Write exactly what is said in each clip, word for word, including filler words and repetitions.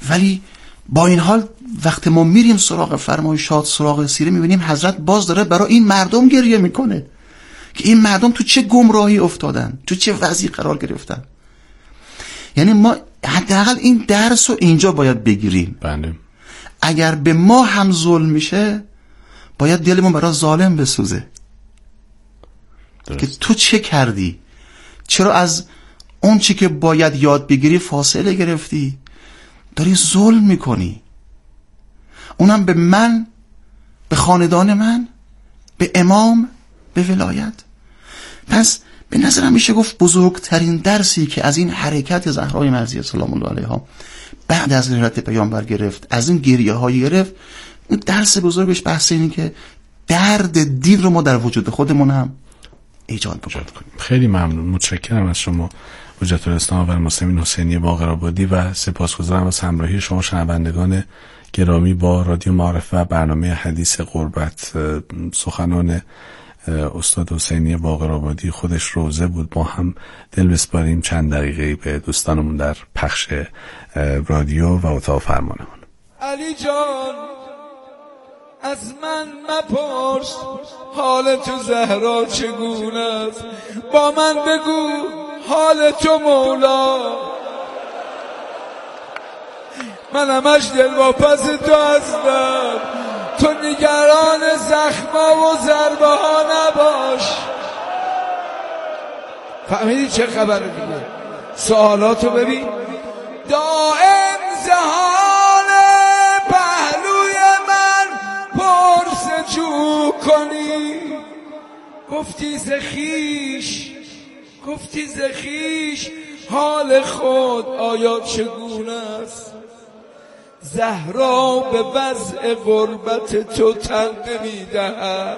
ولی با این حال وقتی ما میریم سراغ فرمایشات، سراغ سیره، میبینیم حضرت باز داره برای این مردم گریه میکنه که این مردم تو چه گمراهی افتادن، تو چه وضعی قرار گرفتن. یعنی ما حداقل این درس رو اینجا باید بگیریم. بله. اگر به ما هم ظلم میشه باید دلمون برای ظالم بسوزه درست. که تو چه کردی؟ چرا از اون چی که باید یاد بگیری فاصله گرفتی؟ داری ظلم میکنی، اونم به من، به خاندان من، به امام، به ولایت. پس به نظرم میشه گفت بزرگترین درسی که از این حرکت زهرای مرضیه سلام الله علیها بعد از ولادت پیامبر گرفت، از این گریه هایی گرفت، اون درس بزرگش بحث اینه که درد دین رو ما در وجود خودمون هم ایجاد بکنیم. خیلی ممنون، متشکرم از شما حجت الاسلام و المسلمین حسینی باقرآبادی و سپاسگزارم از همراهی شما شنوندگان گرامی با رادیو معارف و برنامه حدیث قربت. سخنان استاد حسینی باقرآبادی خودش روزه بود، ما هم دل بسپاریم چند دقیقه به دوستانمون در پخش رادیو و اتاق فرمانمون. علی جان از من مپرس حال تو زهرا چگونه است، با من بگو حال تو مولا. من همش دل واپس تو هستم، تو نگران زخما و ضربه ها نباش. فهمیدی چه خبره دیگه؟ سوالاتو ببین. دائم زهان پهلوی من پرس جو کنی، گفتی زخیش گفتی زخیش حال خود آیا چگونه است؟ زهرا به وضع غربت تو تن نمی‌دهد،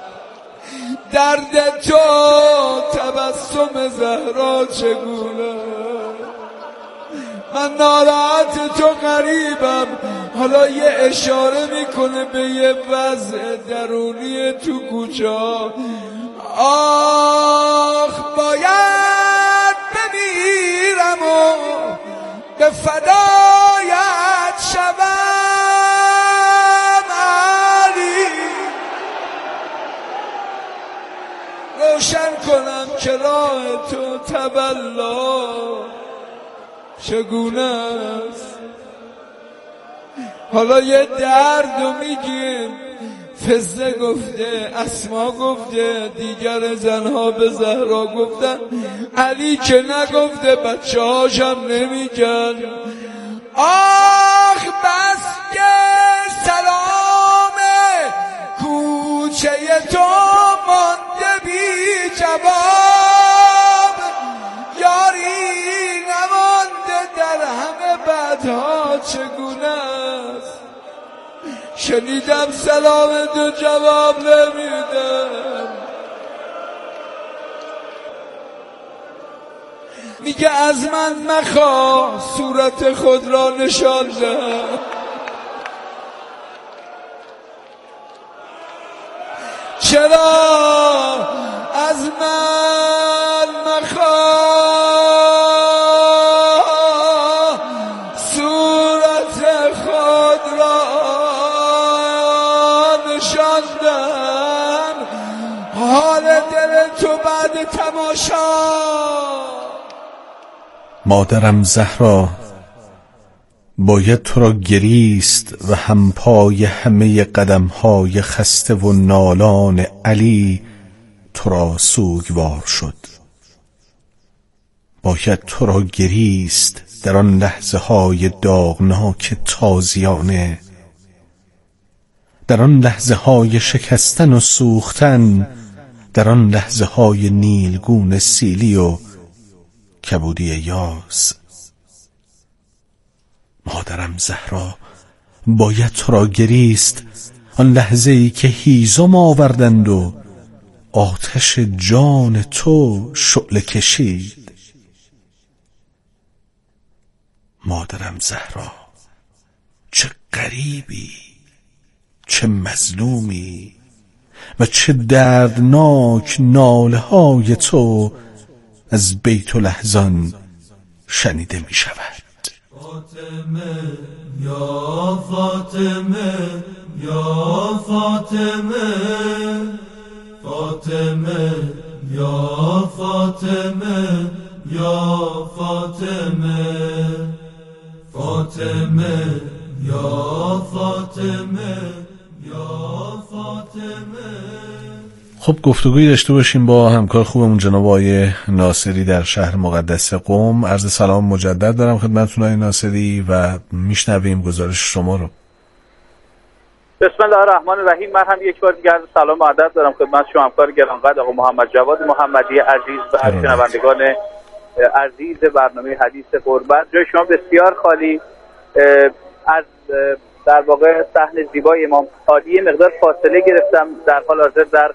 درد تو تبسم زهرا چگونه؟ من ناراحت تو غریبم، حالا یه اشاره میکنه به یه وضع درونی تو کجا. آخ باید بمیرم و به فدایت شوم علی، روشن کنم که راه تو تبلا چگونه است. حالا یه دردو میگیم، فزه گفته، اسما گفته، دیگر زنها به زهرا گفتن، علی که نگفته، بچه هاشم نمیگن. آخ بس که سلام کوچه تو مانده بی جواب، یاری نمانده در همه بدها چگونه است؟ شنیدم سلام تو جواب نمیدم، میگه از من مخواه صورت خود را نشان ده. چرا از من مخواه صورت خود را نشان دهم، حال دل تو بعد تماشا. مادرم زهرا باید تو را گریست و هم پای همه قدمهای خسته و نالان علی تو را سوگوار شد. باید تو را گریست در آن لحظه های داغناک تازیانه، در آن لحظه های شکستن و سوختن، در آن لحظه های نیلگون سیلی و کبودی یاس. مادرم زهرا باید تو را گریست آن لحظه ای که هیزم آوردند و آتش جان تو شعله کشید. مادرم زهرا چه غریبی، چه مظلومی و چه دردناک ناله های تو از بیت الاحزان شنیده می شود. فاطمه یا فاطمه یا فاطمه فاطمه یا فاطمه یا فاطمه فاطمه یا فاطمه یا فاطمه. خب گفتگویی داشته باشیم با همکار خوبمون جناب آقای ناصری در شهر مقدس قم. عرض سلام مجدد دارم خدمتتون آقای ناصری و میشنویم گزارش شما رو. بسم الله الرحمن الرحیم. من هم یک بار دیگه عرض سلام و ادب دارم خدمت شما همکار گرانقدر آقا محمد جواد محمدی عزیز و شنوندگان عزیز برنامه حدیث قربت. جای شما بسیار خالی. از در واقع صحن زیبای امام هادی مقدار فاصله گرفتم. در حال حاضر در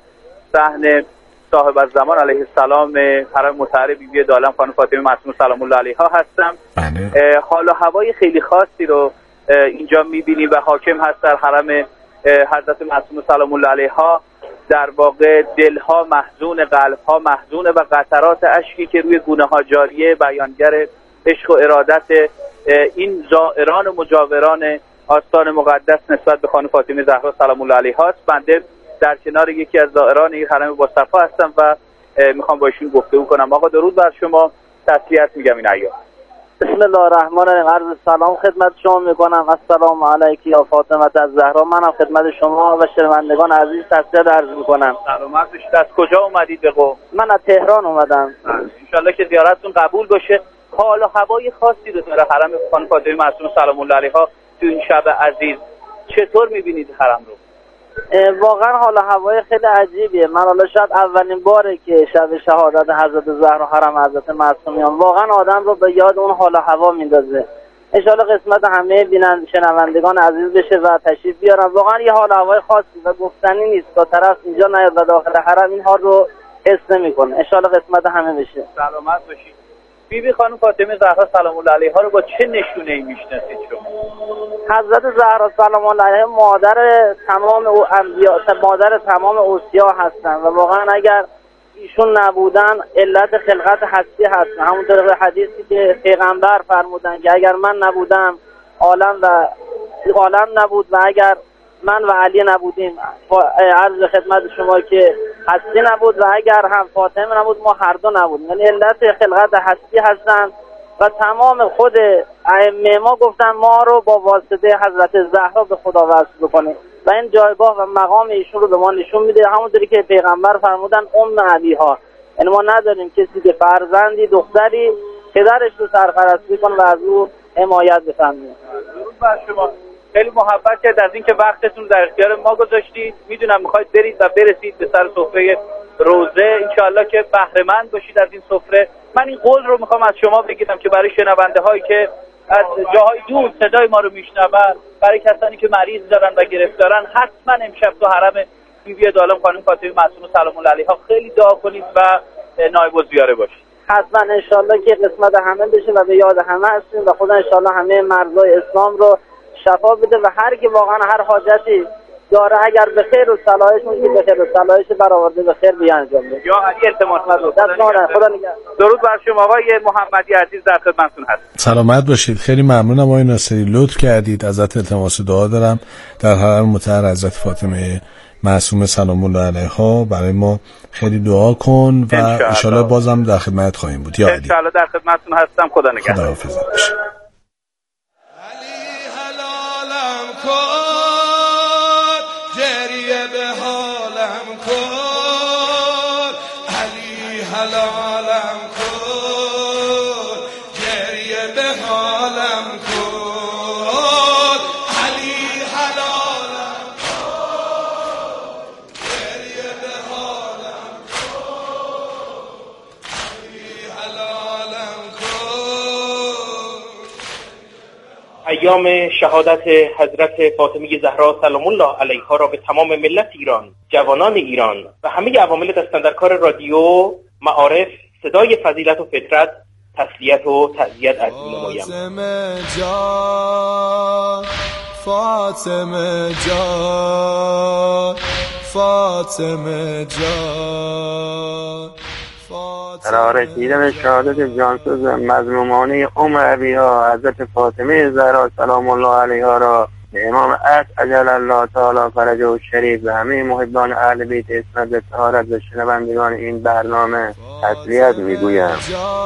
صحن صاحب الزمان علیه السلام حرم مطهر بی بی دالم خانم فاطمه معصومه سلام الله علیها هستم. حال و هوای خیلی خاصی رو اینجا میبینیم و حاکم هست در حرم حضرت معصومه سلام الله علیها. در واقع دلها محزون، قلبها محزون و قطرات اشکی که روی گونه ها جاریه بیانگر عشق و ارادت این زائران و مجاوران آستان مقدس نسبت به خانم فاطمه زهرا سلام الله علیها است. بنده در کنار یکی از زائران این حرم مصطفی هستم و میخوام با ایشون گفتگو کنم. آقا درود بر شما، تسلیت میگم این ایام. بسم الله الرحمن الرحیم. عرض سلام خدمت شما میکنم. السلام علیکی یا فاطمه الزهرا. منم خدمت شما و شنوندگان عزیز تسلیت عرض میکنم. سلامت باشید. از کجا اومدید به قم؟ من از تهران اومدم. ان شاءالله که زیارتتون قبول باشه. حال و هوای خاصی رو داره حرم خانم فاطمه معصومه سلام الله علیها تو این شب عزیز. چطور میبینید حرم رو؟ واقعا حال و هوای خیلی عجیبیه. من حالا شاید اولین باره که شب شهادت حضرت زهرا حرم حضرت معصومیان واقعا آدم رو به یاد اون حال و هوا میندازه. ان شاءالله قسمت همه بینند شنوندگان عزیز بشه و تشریف بیارن. واقعا یه حال و هوای خاصی و گفتنی نیست. تا طرف اینجا نیاد و داخل حرم این حال رو حس نمیکنه. ان شاءالله قسمت همه بشه. سلامت باشید. بی بی خانم فاطمه زهرا سلام الله علیها رو با چه نشونه‌ای میشناسید شما؟ حضرت زهرا سلام الله علیها مادر تمام او انبیا، مادر تمام اوصیا هستن و واقعا اگر ایشون نبودن علت خلقت هستی هستن. همونطور به حدیثی که پیغمبر فرمودن که اگر من نبودم عالم و عالم نبود و اگر من و علی نبودیم عرض خدمت شما که هستی نبود و اگر هم فاطمه نبود ما هر دو نبودیم. یعنی علت خلقت هستی هستن و تمام خود ائمه ما گفتن ما رو با واسطه حضرت زهرا به خدا وصل بکنیم و این جایگاه و مقام ایشون رو به ما نشون میده. همونطوری که پیغمبر فرمودن ام علیها، یعنی ما نداریم کسی که فرزندی دختری پدرش رو سرپرستی کنه و از او حمایت بفرمایید. درود بر شما. خیلی محبت کرد از اینکه وقتتون در اختیار ما گذاشتید. میدونم میخواید برید و برسید به سر سفره روزه. انشالله که بهره مند باشید از این سفره. من این قول رو میخوام از شما بگیرم که برای شنونده هایی که از جاهای دور صدای ما رو میشنون، برای کسانی که مریض دارن و گرفتارن، حتما امشب تو حرم بی بی دالم خانم فاطمه معصومه سلام الله علیها خیلی دعا کنید و نایب الزیاره باشید. حتما انشالله که قسمت همه بشه و به یاد همه هستیم و خدا انشالله همه مرزای اسلام رو شفا بده و هر کی واقعا هر حاجتی داره اگر به خیر و صلاحش میگه به خیر و صلاحش برآورده به خیر بیانجام بده. یا علی التماس خدا خدا نگهدار. درود بر شما آقای محمدی عزیز، در خدمتتون هستم. سلامت باشید. خیلی ممنونم آقای ناصری، لطف کردید. ازت التماس دعا دارم در حرم مطهر حضرت فاطمه معصومه سلام الله علیها برای ما خیلی دعا کن و ان شاء الله بازم در خدمت خواهیم بود. یا علی ان شاء الله در خدمتتون هستم. خدا نگهدار. خدا حافظ باشه. حلالم کن گریه به حالم کن علی حلالم کن گریه به حالم کن علی حلالم کن. ایام شهادت حضرت فاطمه زهرا سلام الله علیها را به تمام ملت ایران، جوانان ایران و همه عوامل دستاندرکار رادیو معارف صدای فضیلت و فطرت تسلیت و تعزیت عرض می‌نمایم. فاطمه جان فاطمه جان فاطمه جان را رسیدن به شهادت جانسوز مظلومانه ام ابیها حضرت فاطمه زهرا سلام الله علیها را به امام عصر عجل الله تعالی فرجه الشریف و همه محبان اهل بیت اسمت به طهارت و شنوندگان این برنامه تسلیت میگویم.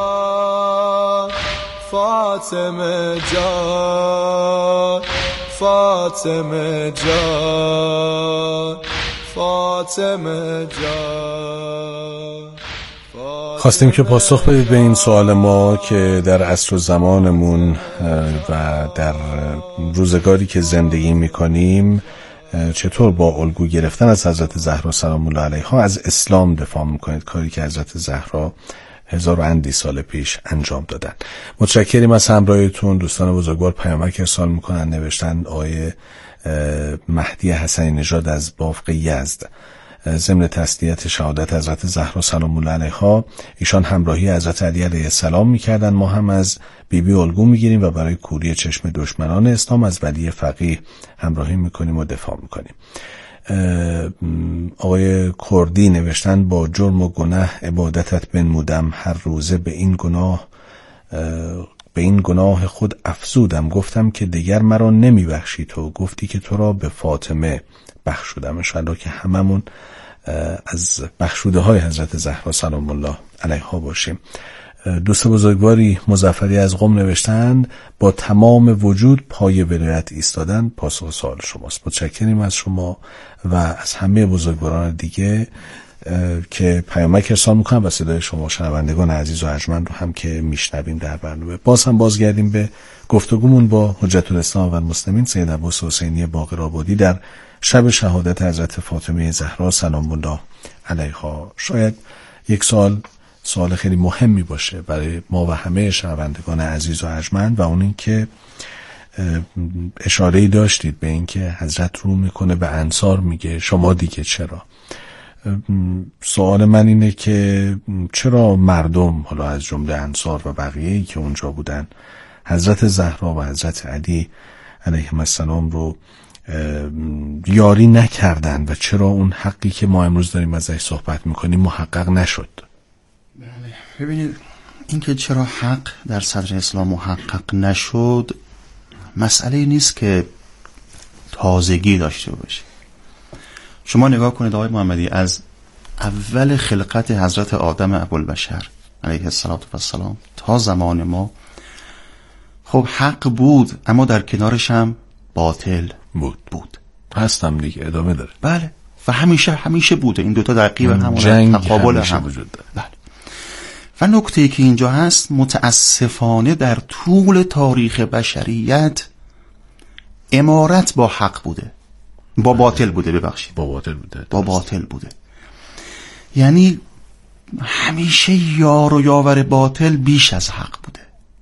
فاطمه جان فاطمه جان فاطمه جان. خواستیم که پاسخ بدید به این سوال ما که در عصر و زمانمون و در روزگاری که زندگی میکنیم چطور با الگو گرفتن از حضرت زهرا سلام الله علیها از اسلام دفاع میکنید، کاری که حضرت زهرا هزار و اندی سال پیش انجام دادن. متشکریم از همراهیتون. دوستان بزرگوار پیامک ارسال میکنن، نوشتن آقای مهدی حسنی نژاد از بافق یزد ضمن تسلیت شهادت حضرت زهرا سلام الله علیها ایشان همراهی حضرت علی علیه السلام میکردن، ما هم از بیبی الگو میگیریم و برای کوری چشم دشمنان اسلام از ولی فقیه همراهی میکنیم و دفاع میکنیم. آقای کردی نوشتن با جرم و گناه عبادتت بنمودم، هر روزه به این گناه به این گناه خود افزودم، گفتم که دیگر مرا نمی بخشی تو، گفتی که تو را به فاطمه بخشودم. انشاءالله که هممون از بخشوده های حضرت زهرا سلام الله علیها باشیم. دوست بزرگواری مظفری از قم نوشتند با تمام وجود پای ولایت ایستادن پاسخ سوال شماست. متشکریم از شما و از همه بزرگواران دیگه که پیامک ارسال میکنن و صدای شما شنوندگان عزیز و ارجمند رو هم که میشنویم در برنامه. باز هم بازگردیم به گفتگومون با حجت الاسلام و المسلمین سید عباس حسینی باقرآبادی در شب شهادت حضرت فاطمه زهرا سلام الله علیها. شاید یک سال سوال خیلی مهمی باشه برای ما و همه شنوندگان عزیز و ارجمند و اون این که اشاره‌ای داشتید به این که حضرت رو میکنه به انصار میگه شما دیگه چرا. سوال من اینه که چرا مردم حالا از جمله انصار و بقیه‌ای که اونجا بودن حضرت زهرا و حضرت علی علیهم السلام رو یاری نکردن و چرا اون حقی که ما امروز داریم ازش صحبت میکنیم محقق نشد؟ ببینید این که چرا حق در صدر اسلام محقق نشد مسئله نیست که تازگی داشته باشه. شما نگاه کنید آقای محمدی، از اول خلقت حضرت آدم ابوالبشر علیه السلام تا زمان ما خب حق بود، اما در کنارش هم باطل بود بود هستم دیگه، ادامه داره. بله و همیشه همیشه بوده. این دوتا در قیب هم تقابل هم وجود داره. بله. و نکته‌ای که اینجا هست متاسفانه در طول تاریخ بشریت امارت با حق بوده، با باطل بوده، ببخشید با باطل بوده با باطل بوده. یعنی همیشه یار و یاور باطل بیش از حق بوده.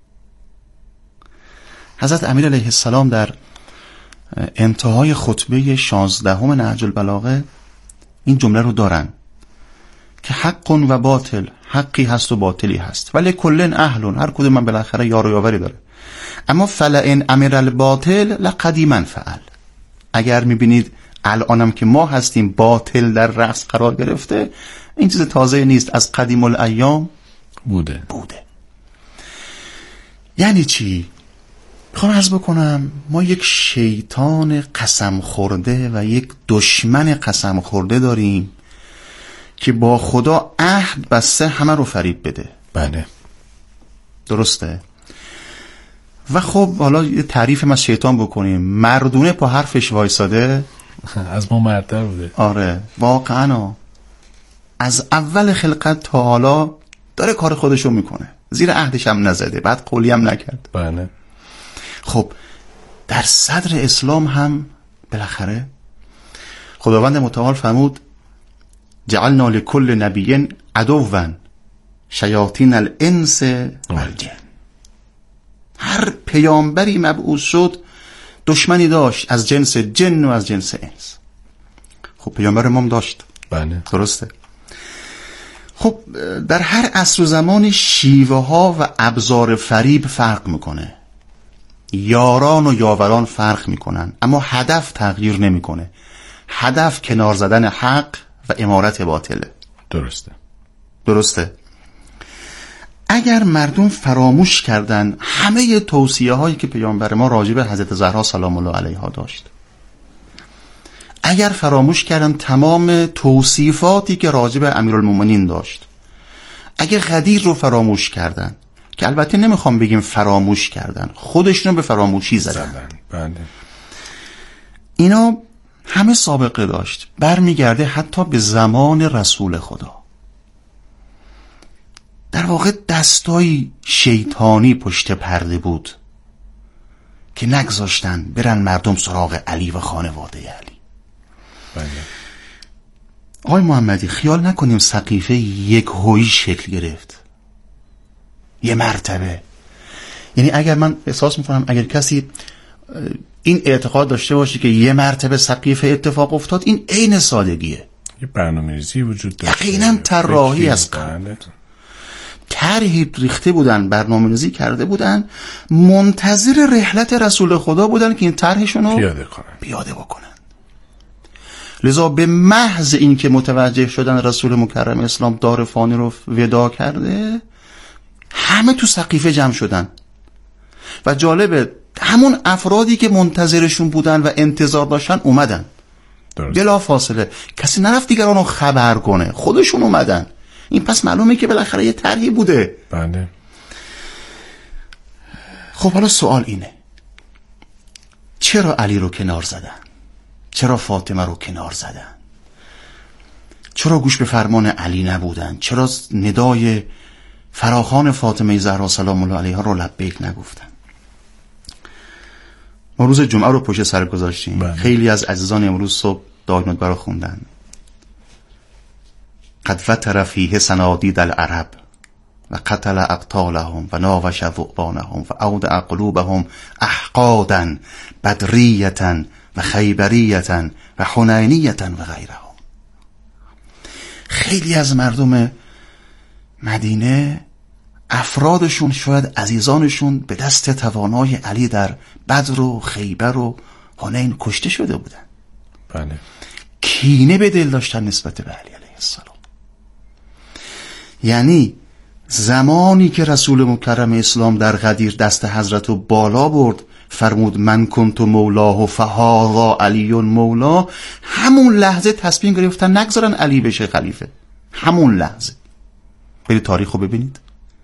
حضرت امیر علیه السلام در انتهای خطبه شانزدهم نهج البلاغه این جمله رو دارن که حق و باطل، حقی هست و باطلی هست، ولی کلن اهلون، هر کدوم من بالاخره یار و یاوری داره. اما فلئن امر الباطل لقدیما فعل، اگر میبینید الانم که ما هستیم باطل در رأس قرار گرفته، این چیز تازه نیست، از قدیم الایام بوده بوده. یعنی چی؟ میخوام عرض بکنم ما یک شیطان قسم خورده و یک دشمن قسم خورده داریم که با خدا عهد بسته همه رو فریب بده. بله درسته. و خب حالا یه تعریف ما شیطان بکنیم، مردونه پا حرفش وایساده از ما مردتر بوده. آره واقعا از اول خلقت تا حالا داره کار خودشو میکنه، زیر عهدش هم نزده، بعد قولی هم نکرد. بله. خب در صدر اسلام هم بالاخره خداوند متعال فرمود جعلنا لكل نبی عدوا شیاطین الانس والجن. هر پیامبری مبعوث شد دشمنی داشت از جنس جن و از جنس انس. خب پیامبر ما داشت. بله درسته. خب در هر عصر و زمان شیوه ها و ابزار فریب فرق میکنه، یاران و یاوران فرق میکنن، اما هدف تغییر نمیکنه. هدف کنار زدن حق و امارت باطله. درسته. درسته. اگر مردم فراموش کردن همه توصیه هایی که پیامبر ما راجع به حضرت زهرا سلام الله علیها داشت، اگر فراموش کردن تمام توصیفاتی که راجع به امیرالمومنین داشت، اگر غدیر رو فراموش کردن، که البته نمیخوام بگیم فراموش کردن، خودشون به فراموشی زدن، بله. اینا همه سابقه داشت، برمیگرده حتی به زمان رسول خدا. در واقع دستای شیطانی پشت پرده بود که نگذاشتن برن مردم سراغ علی و خانواده علی. بله. آقای محمدی خیال نکنیم سقیفه یک هویی شکل گرفت، یه مرتبه. یعنی اگر من احساس میکنم اگر کسی این اعتقاد داشته باشه که یه مرتبه سقیفه اتفاق افتاد، این عین سادگیه. یه برنامه‌ریزی وجود داشت، یقینا طراحی از قبل طرحی ریخته بودن، برنامه‌ریزی کرده بودن، منتظر رحلت رسول خدا بودن که این طرحشون رو پیاده کنن پیاده بکنن. لذا به محض این که متوجه شدن رسول مکرم اسلام دار فانی رو ودا کرده، همه تو سقیفه جمع شدن. و جالبه همون افرادی که منتظرشون بودن و انتظار داشتن اومدن بلا فاصله، کسی نرفت دیگران رو خبر کنه، خودشون اومدن. این پس معلومه که بالاخره یه طرحی بوده. بله. خب حالا سوال اینه، چرا علی رو کنار زدن؟ چرا فاطمه رو کنار زدن؟ چرا گوش به فرمان علی نبودن؟ چرا ندای فراخوان فاطمه زهرا سلام الله علیها رو لبیک نگفتن؟ ما روز جمعه رو پشت سر گذاشتیم. بله. خیلی از عزیزان امروز صبح دایمت برا خوندن. قد فتر فیه صنادید العرب و قتل اقتالهم و ناوش ذؤبانهم و اودع قلوبهم احقادا بدریتا و خیبریتا و حنینیتا و غیرهم. خیلی از مردم مدینه افرادشون، شاید عزیزانشون، به دست توانای علی در بدر و خیبر و حنین کشته شده بودن. بله. کینه به دل داشتن نسبت به علی علیه السلام. یعنی زمانی که رسول مکرم اسلام در غدیر دست حضرت رو بالا برد، فرمود من کنت مولاه فهذا علی مولا، همون لحظه تصمیم گرفتن نگذارن علی بشه خلیفه. همون لحظه. برید تاریخ رو ببینید.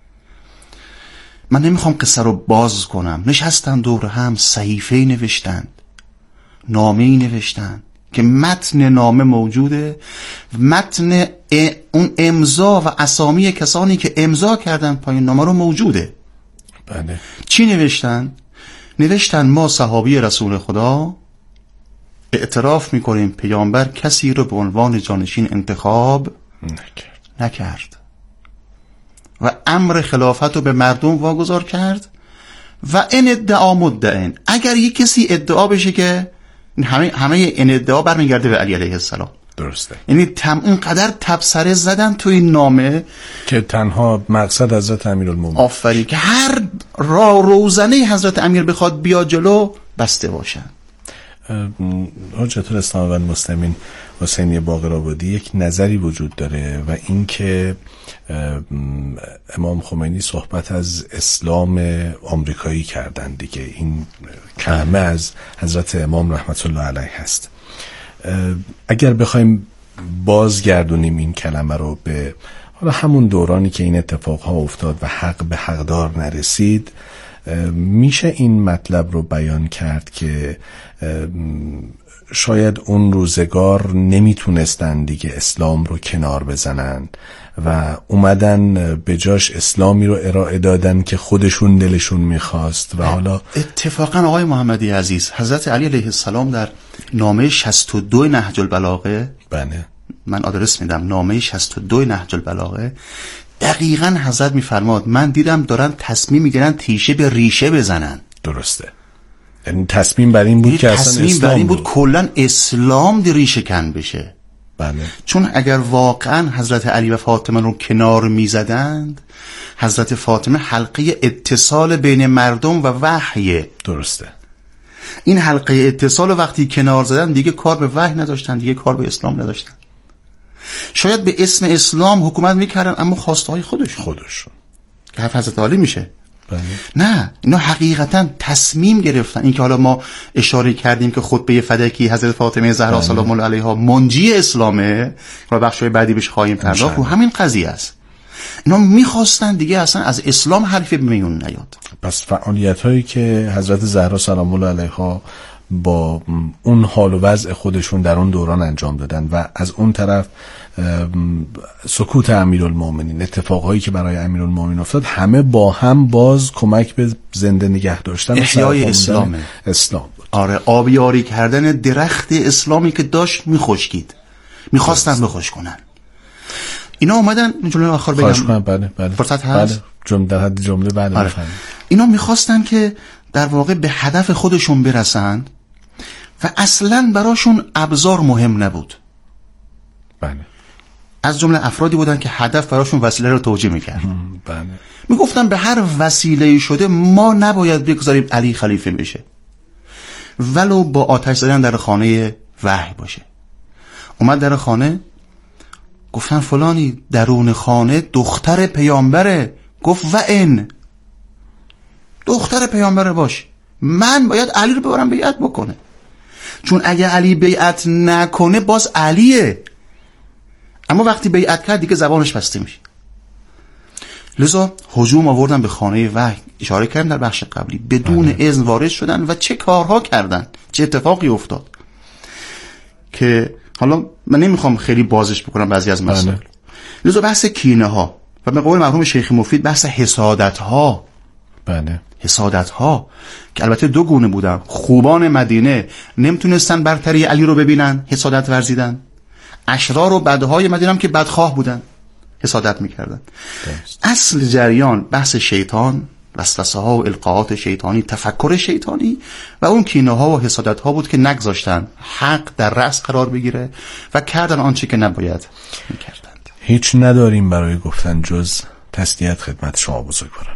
من نمیخوام قصه رو باز کنم. نشستن دور هم، صحیفه‌ای نوشتند، نامه‌ای نوشتند که متن نامه موجوده، متن اون امضا و اسامی کسانی که امضا کردن پایین نامه رو موجوده. بله. چی نوشتن؟ نوشتن ما صحابی رسول خدا اعتراف میکنیم پیامبر کسی رو به عنوان جانشین انتخاب نکرد نکرد و امر خلافت رو به مردم واگذار کرد و این ادعا مدعین، اگر یک کسی ادعا بشه که همه همه این ادعا برمیگرده به علی علیه السلام. درسته. یعنی تم اینقدر تبصره زدن تو این نامه که تنها مقصد حضرت امیرالمومنین آفرین که هر راه روزنه حضرت امیر بخواد بیا جلو بسته باشن. حجت الاسلام و المسلمین حسینی باقرآبادی یک نظری وجود داره و این که امام خمینی صحبت از اسلام آمریکایی کردن دیگه. این کلمه از حضرت امام رحمت الله علیه هست. اگر بخوایم بازگردونیم این کلمه رو به حالا همون دورانی که این اتفاقها افتاد و حق به حقدار نرسید، میشه این مطلب رو بیان کرد که شاید اون روزگار نمیتونستن دیگه اسلام رو کنار بزنن و اومدن به جاش اسلامی رو ارائه دادن که خودشون دلشون میخواست. و حالا اتفاقا آقای محمدی عزیز، حضرت علی علیه السلام در نامه شصت و دو نهج البلاغه، بله من آدرس میدم، نامه شصت و دو نهج البلاغه، دقیقاً حضرت میفرماد من دیدم دارن تصمیم میگیرن تیشه به ریشه بزنن. درسته. یعنی تصمیم بر این بود که اصلا تصمیم بر این بود کلن اسلام دی ریشه کن بشه. بله. چون اگر واقعا حضرت علی و فاطمه رو کنار میزدند، حضرت فاطمه حلقه اتصال بین مردم و وحی. درسته. این حلقه اتصال وقتی کنار زدن دیگه کار به وحی نداشتن، دیگه کار به اسلام نداشتن. شاید به اسم اسلام حکومت میکردن اما خواسته های خودشون خودشون که حرف حضرت علی میشه. بله. نه، اینا حقیقتا تصمیم گرفتن. این که حالا ما اشاره کردیم که خطبه فدکی حضرت فاطمه زهرا سلام الله علیها منجی اسلامه، و بخشای بعدی بهش خواهیم پرداخت، رو همین قضیه است. اینا میخواستن دیگه اصلا از اسلام حرفی به میون نیاد. پس فعالیت هایی که حضرت زهرا سلام الله علیها با اون حال و وضع خودشون در اون دوران انجام دادن و از اون طرف سکوت امیرالمومنین، اتفاقهایی که برای امیرالمومنین افتاد، همه با هم باز کمک به زنده نگه داشتن احیای اسلام اسلام بود. آره، آبیاری کردن درخت اسلامی که داشت میخشکید، میخواستن بخوش کنن. اینا اومدن جمله آخر بگم. بله بله. فرصت هست؟ بله. جمله در حد جمله بله. آره. اینا میخواستن که در واقع به هدف خودشون برسن و اصلا براشون ابزار مهم نبود. بله. از جمله افرادی بودن که هدف براشون وسیله رو توجیه میکرد. بله. میگفتن به هر وسیله‌ای شده ما نباید بگذاریم علی خلیفه بشه، ولو با آتش زدن در خانه وحی باشه. اومد در خانه، گفتن فلانی درون خانه دختر پیامبره. گفت و این دختر پیامبره باش، من باید علی رو ببرم بیعت بکنه، چون اگه علی بیعت نکنه باز علیه، اما وقتی بیعت کرد دیگه زبانش بسته میشه. لذا هجوم آوردن به خانه وحی، اشاره کردم در بخش قبلی، بدون آه. اذن وارد شدن و چه کارها کردن، چه اتفاقی افتاد که حالا من نمیخوام خیلی بازش بکنم بعضی از مسائل. لذا بحث کینه ها و به قول مرحوم شیخ مفید بحث حسادت ها. بله. حسادت ها که البته دو گونه بودن. خوبان مدینه نمیتونستن برتری علی رو ببینن، حسادت ورزیدن. اشرار و بدهای مدینه هم که بدخواه بودن، حسادت میکردن. اصل جریان بحث شیطان، وسوسه ها و القاءات شیطانی، تفکر شیطانی و اون کینه ها و حسادت ها بود که نگذاشتن حق در رأس قرار بگیره و کردن آنچه که نباید میکردند. هیچ نداریم برای گفتن جز تسلیت خدمت شما بزرگواران.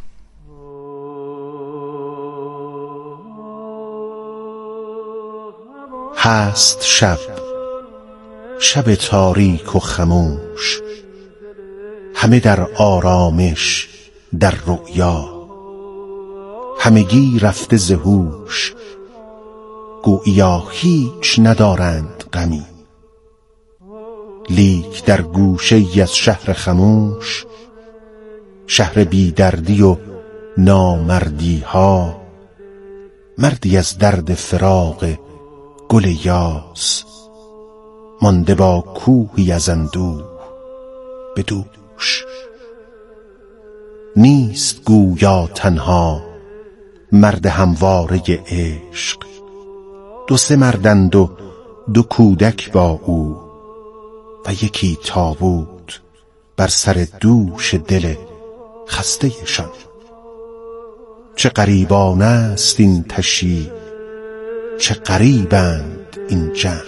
هست شب، شب تاریک و خموش، همه در آرامش در رؤیا، همگی رفته ز هوش، گوییا هیچ ندارند غمی، لیک در گوشه ای از شهر خموش، شهر بی دردی و نامردی ها، مردی از درد فراق گل یاس، مانده با کوهی از اندوه به دوش. نیست گویا تنها مرد همواره عشق، دو سه مردند و دو کودک با او، و یکی تابوت بر سر دوش دل خسته شان. چه غریبانه است این تشییع، چه غریبند این جمع.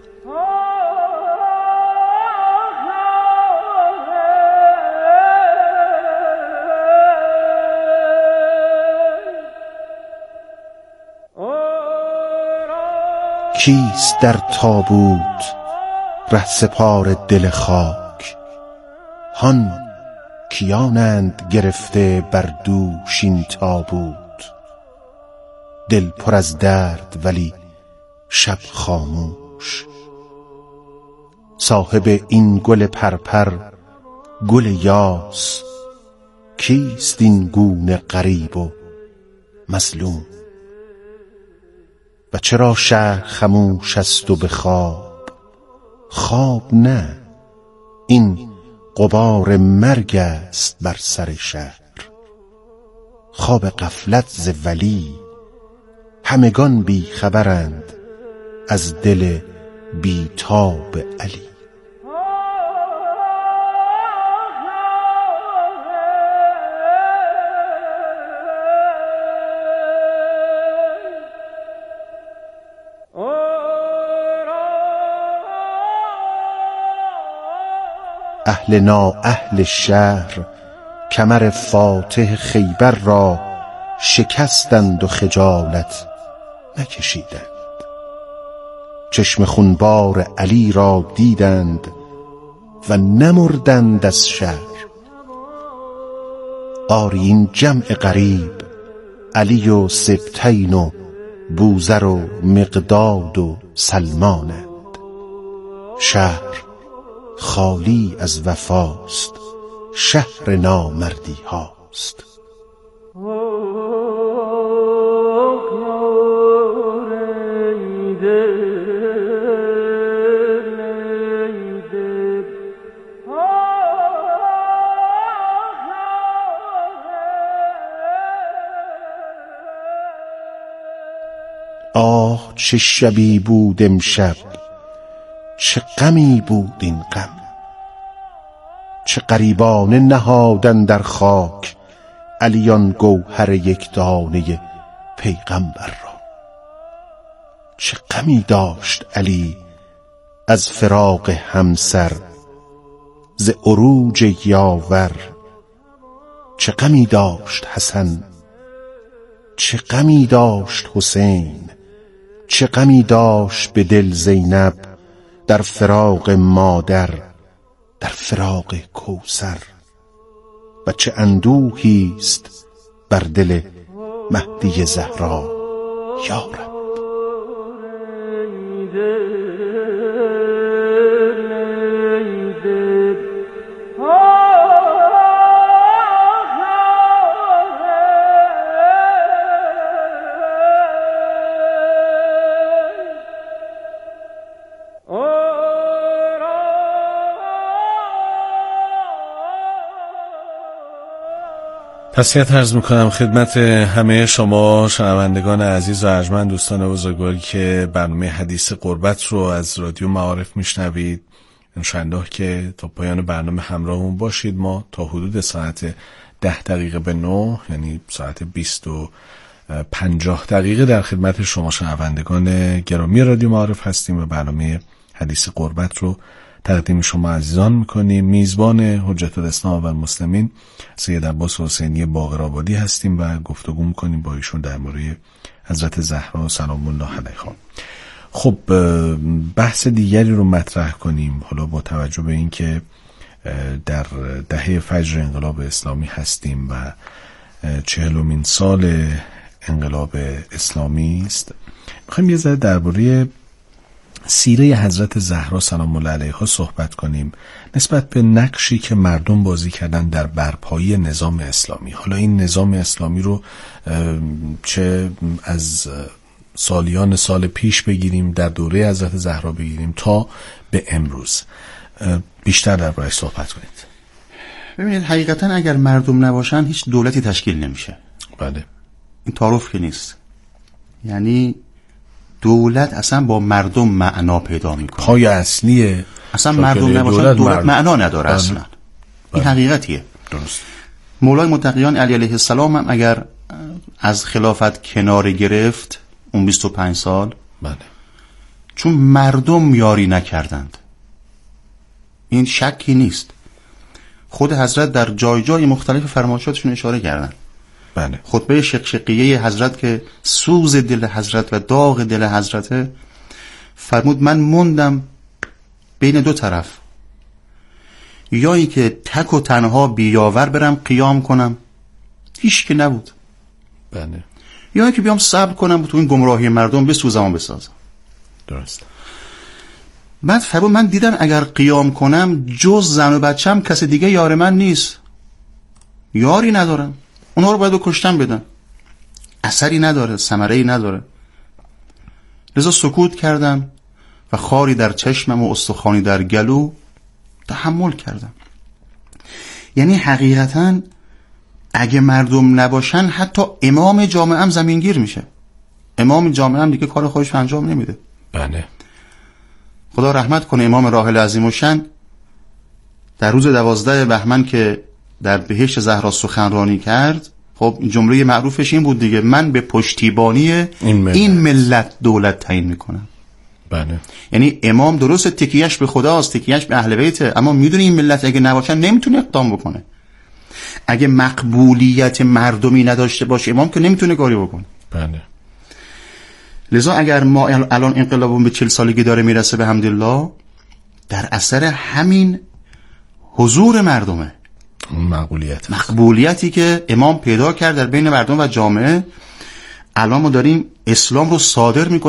کیست در تابوت ره سپار دل خاک، هان کیانند گرفته بر دوش این تابوت. دل پر از درد ولی شب خاموش، صاحب این گل پرپر گل یاس، کیست این گونه غریب و مظلوم. و چرا شهر خموش است و به خواب، خواب نه این غبار مرگ است بر سر شهر. خواب غفلت ز ولی، همگان بی خبرند از دل بی تاب علی. اهل نا اهل شهر کمر فاتح خیبر را شکستند و خجالت نکشیدند. چشم خونبار علی را دیدند و نمردند از شهر. آری این جمع غریب علی و سبتین و بوذر و مقداد و سلمانند. شهر خالی از وفاست، شهر نامردی هاست. آه چه شبی بود امشب، چه غمی بود این غم. چه غریبانه نهادن در خاک علیان گوهر یک دانه پیغمبر را. چه غمی داشت علی از فراق همسر ز عروج یاور. چه غمی داشت حسن، چه غمی داشت حسین. چه غمی داشت به دل زینب در فراق مادر، در فراق کوثر. و چه اندوهیست بر دل مهدی زهرا یا رب. تسلیت عرض میکنم خدمت همه شما شنوندگان عزیز و ارجمند، دوستان بزرگواری که برنامه حدیث قربت رو از رادیو معارف میشنوید. انشاءالله که تا پایان برنامه همراهمون باشید. ما تا حدود ساعت ده دقیقه به نه، یعنی ساعت بیست و پنجاه دقیقه در خدمت شما شنوندگان گرامی رادیو معارف هستیم و برنامه حدیث قربت رو تقدیم شما عزیزان میکنیم. میزبان حجت الاسلام و المسلمین سید عباس حسینی باقرآبادی هستیم و گفتگو میکنیم با ایشون در مورد حضرت زهرا سلام الله علیها. خب بحث دیگری رو مطرح کنیم، حالا با توجه به این که در دهه فجر انقلاب اسلامی هستیم و چهلمین سال انقلاب اسلامی است. میخوایم یه ذره درباره سیره حضرت زهرا سلام الله علیها صحبت کنیم نسبت به نقشی که مردم بازی کردن در برپایی نظام اسلامی. حالا این نظام اسلامی رو چه از سالیان سال پیش بگیریم، در دوره حضرت زهرا بگیریم تا به امروز، بیشتر درباره‌اش صحبت کنید. ببینید حقیقتا اگر مردم نباشن هیچ دولتی تشکیل نمیشه. بله، این تعارف که نیست. یعنی دولت اصلا با مردم معنا پیدا میکنه. پای اصلیه اصلا مردم نباشن دولت, دولت مرد... معنا نداره. بله. اصلا این حقیقتیه. درست. مولای متقیان علی علیه السلام هم اگر از خلافت کنار گرفت اون بیست و پنج سال، بله، چون مردم یاری نکردند. این شکی نیست. خود حضرت در جای جای مختلف فرمایشاتشون اشاره کردن. بله. خطبه شقشقیه حضرت که سوز دل حضرت و داغ دل حضرت، فرمود من موندم بین دو طرف، یا این که تک و تنها بیاور برم قیام کنم، هیچ که نبود. بله. یا این که بیام صبر کنم تو این گمراهی مردم بسوزم و بسازم. درست. بعد فرمود من دیدم اگر قیام کنم جز زن و بچم کس دیگه یار من نیست، یاری ندارم، اونا رو باید کشتن بدن، اثری نداره، ثمره‌ای نداره. لذا سکوت کردم و خاری در چشمم و استخوانی در گلو تحمل کردم. یعنی حقیقتا اگه مردم نباشن حتی امام جامعه هم زمینگیر میشه. امام جامعه هم دیگه کار خودش انجام نمیده. بله. خدا رحمت کنه امام راحل عظیم الشأن در روز دوازده بهمن که در بهشت زهرا سخنرانی کرد، خب جمله معروفش این بود دیگه، من به پشتیبانی این ملت, این ملت دولت تعیین میکنم. بله. یعنی امام درست تکیهش به خداست، تکیهش به اهل بیته، اما میدونه این ملت اگه نباشن نمیتونه اقدام بکنه. اگه مقبولیت مردمی نداشته باشه امام که نمیتونه کاری بکنه. بله. لذا اگر ما الان انقلابمون به چهل سالگی داره میرسه به حمدالله، در اثر همین حضور مردمه. مقبولیت مقبولیتی که امام پیدا کرد در بین مردم و جامعه، الان ما داریم اسلام رو صادر میکنیم